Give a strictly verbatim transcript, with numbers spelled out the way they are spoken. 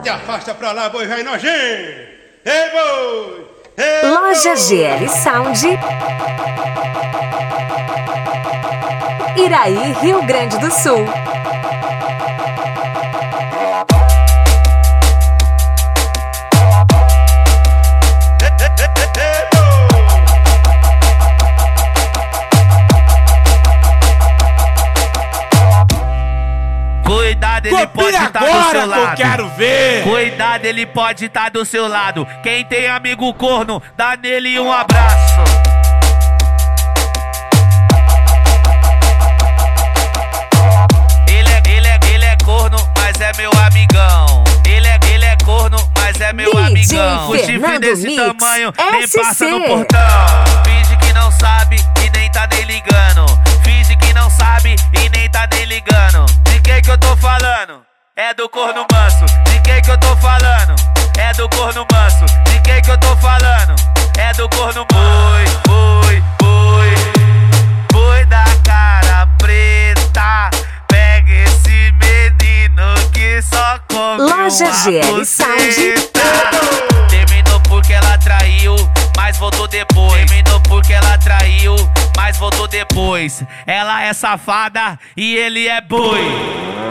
afasta pra lá, boi vai nojento. Ei, boi! Ei, Loja G L Sound, Iraí, Rio Grande do Sul. Cuidado, ele pode estar tá do seu lado. Eu quero ver. Cuidado, ele pode estar tá do seu lado. Quem tem amigo corno, dá nele um abraço. Ele é, ele é, ele é corno, mas é meu amigão. Ele é, ele é corno, mas é meu D J amigão. O chifre Fernando desse Mix, tamanho nem S C. passa no portão. Finge que não sabe e nem tá nem ligando. Finge que não sabe e nem tá nem ligando. De quem que eu tô falando? É do corno manso. De quem que eu tô falando? É do corno manso. De quem que eu tô falando? É do corno manso. Boi, boi, boi, boi da cara preta. Pega esse menino que só come Loja uma G L Sound. buceta. Terminou porque ela traiu, mas voltou depois. Terminou porque ela traiu, mas voltou depois. Ela é safada e ele é boi.